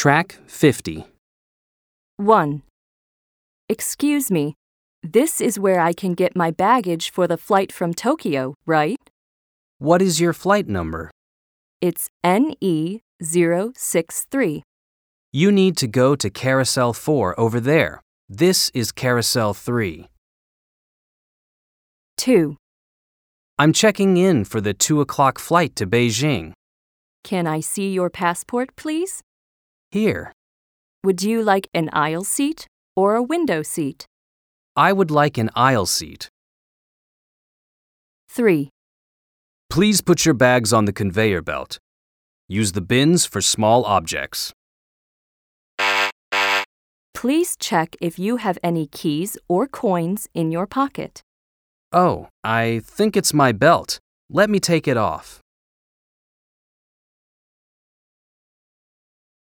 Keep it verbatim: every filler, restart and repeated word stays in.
Track fifty. one. Excuse me, this is where I can get my baggage for the flight from Tokyo, right? What is your flight number? It's N E zero six three. You need to go to Carousel four over there. This is Carousel three. two. I'm checking in for the two o'clock flight to Beijing. Can I see your passport, please? Here. Would you like an aisle seat or a window seat? I would like an aisle seat. three. Please put your bags on the conveyor belt. Use the bins for small objects. Please check if you have any keys or coins in your pocket. Oh, I think it's my belt. Let me take it off.